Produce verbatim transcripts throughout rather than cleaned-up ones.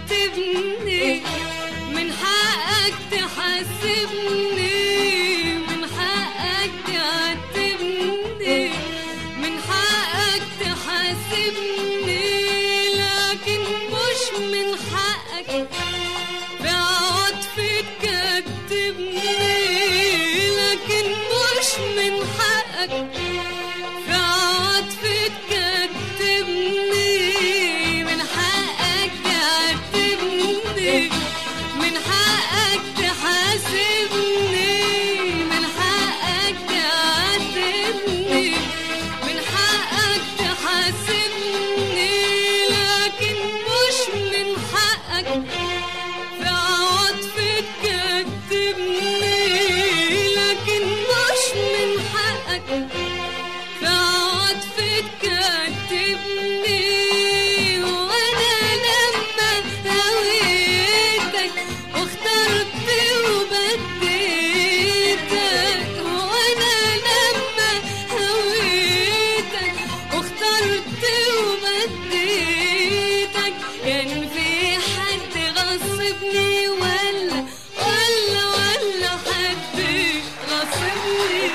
تعاتبني، من حقك تحاسبني، من حقك تعاتبني، من حقك تحاسبني، لكن مش من حقك في عطف تكذبني، لكن مش من حقك في عطف تكذبني، من حقك تعاتبني، من حقك تحاسبني، من حقك تعاتبني، من حقك تحاسبني، لكن مش من حقك في عطف تكذبني، لكن مش من حقك في عطف تكذبني. وانا لما هويتك واخترت وبديتك، وانا لما هويتك واخترت وبديتك، كان في حد غصبني ولا ولا ولا حد غصبني؟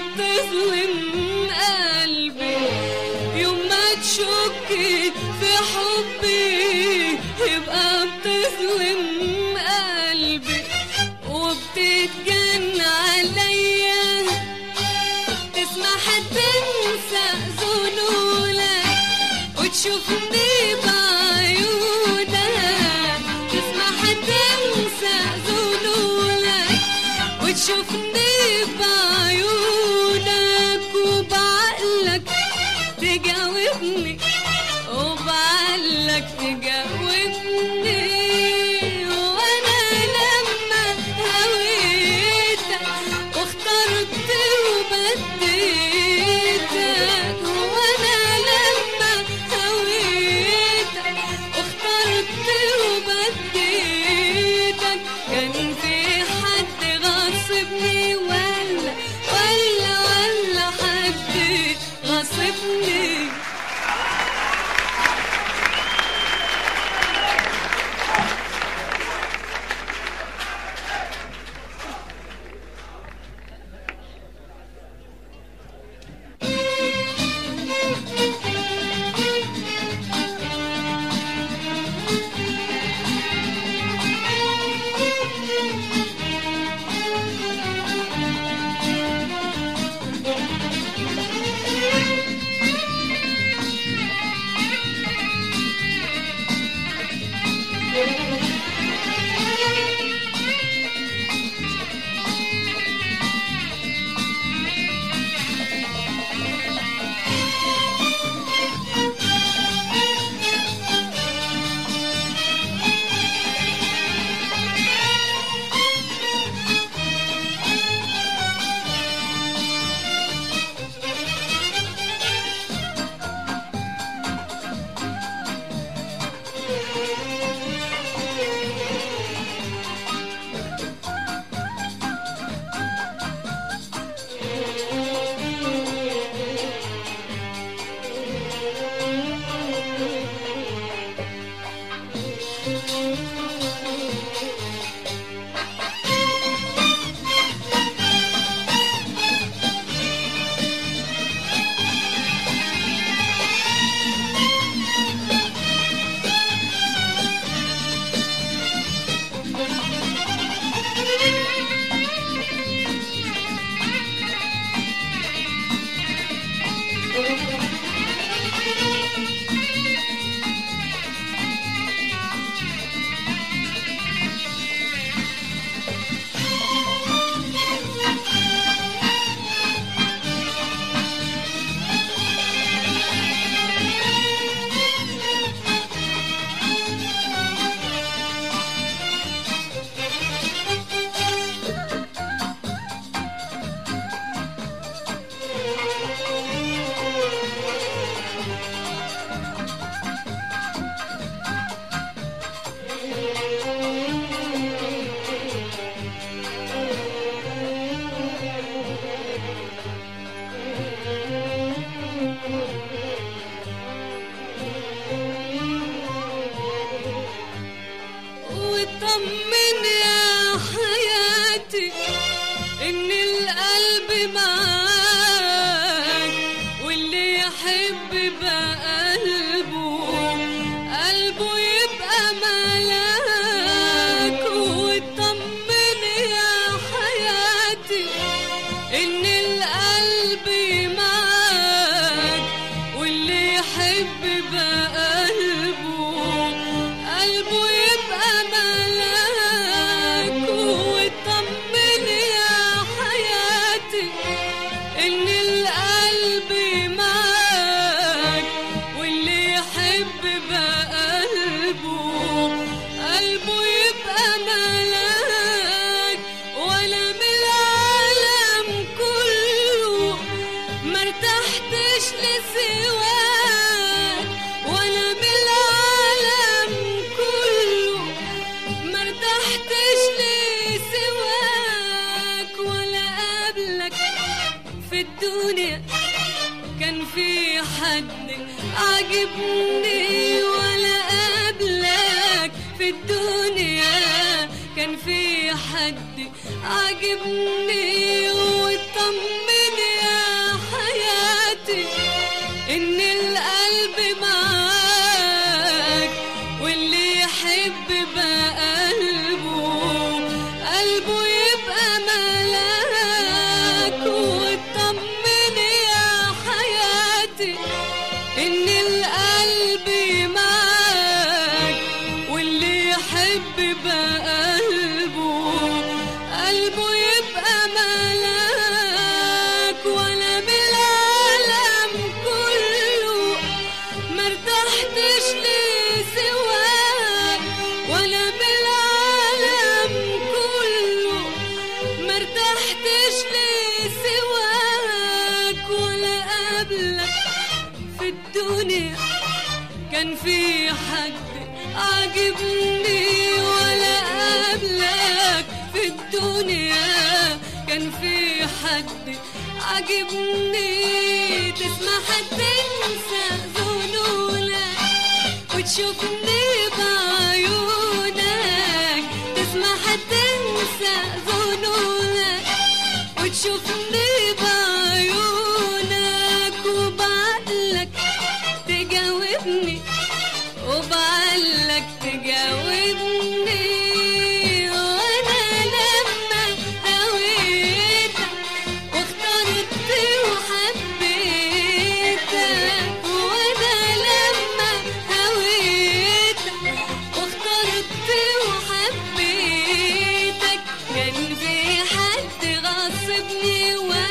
تظلم قلبي يوم ما تشكي في واطمن يا حياتي ان القلب معاك، واللي يحب بقلبه قلبه يبقى ملاك. واطمن يا حياتي ان القلب معاك، واللي يحب بقلبه قلبه يبقى ملاك. واطمن يا حياتي ان القلب معاك، واللي يحب بقلبه قلبه يبقى ملاك. ولا من العالم كله مرتحتش لسواك، ولا من العالم كله مرتحتش لسواك. ولا قبلك في الدنيا كان في حد عجبني، ولا قبلك في الدنيا كان في حد عجبني. واطمن يا حياتي ان القلب معاك، واللي يحب بقلبه قلبه يبقى ملاك. واطمن يا حياتي ان القلب معاك، واللي يحب بقلبه قلبه يبقى ملاك. ولا بالعالم كله مرتحتش لسواك، ولا بالعالم كله مرتحتش لسواك. ولا قبلك في الدنيا كان في حد عجبني، ولا قبلك في الدنيا كان في حد عجبني. تسمح تنسى ظنونك وتشوفني بعيونك، تسمح تنسى ظنونك وتشوفني بعيونك. وبعقلك تجاوبني، وبعقلك تجاوبني. وانا لما هويتك واخترت وحبيتك، وانا لما هويتك واخترت وحبيتك كان في حد غصبني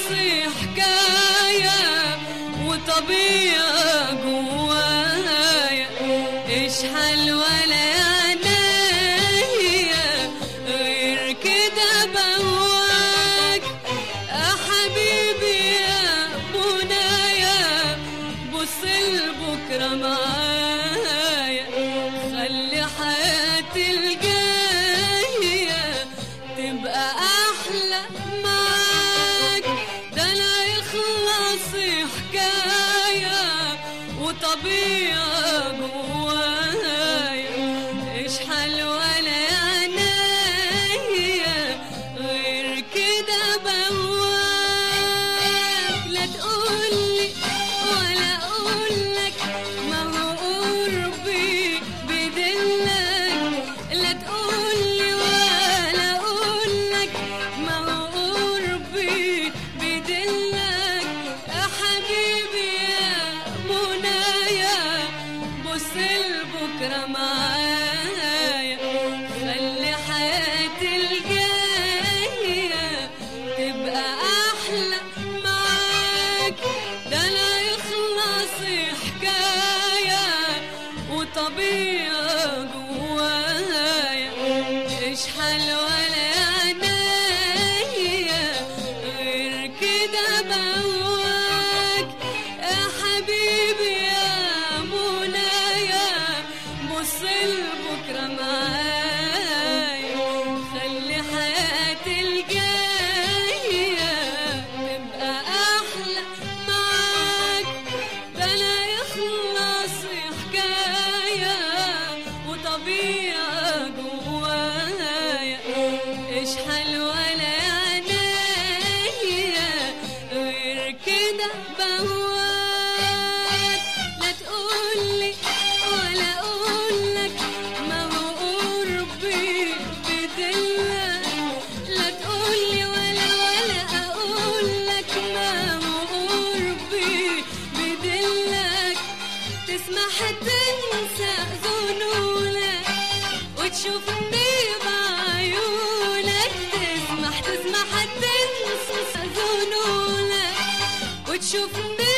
حكاية وطبيعة جوايا، اشحال ولا عينيا غير كده بهواك يا حبيبي يا منايا، بص لبكرة معايا، خلي حياتي الجاية تبقى أحلى معاك، ده لا يخلص حكاية وطبيعة جوايا، اشحال ولا عينيا غير كده بهواك، لا تقولي ولا أقولك ما هو قربي بدلك، لا تقولي ولا أقولك ما هو قربي بدلك يا حبيبي يا منايا، بص لبكرة معايا، خلي حياتي الجاية تبقى أحلى معاك، ده لا يخلص حكاية وطبيعة جوايا، اشحال ولا عينيا غير كده بهواك يا حبيبي يا منايا، بص لبكرة معايا، خلي حياتي الجاية تبقى أحلى معاك، ده لا يخلص حكاية وطبيعة جوايا، اشحال ولا عينيا غير كده بهواك، لا تقولي ولا أقولك ما هو قربي بدلك، لا تقولي ولا ولا أقولك ما هو قربي بدلك، تسمح تنسى ذنولك وتشوفني بعيونك، تسمح تسمح تنسى ذنولك وتشوفني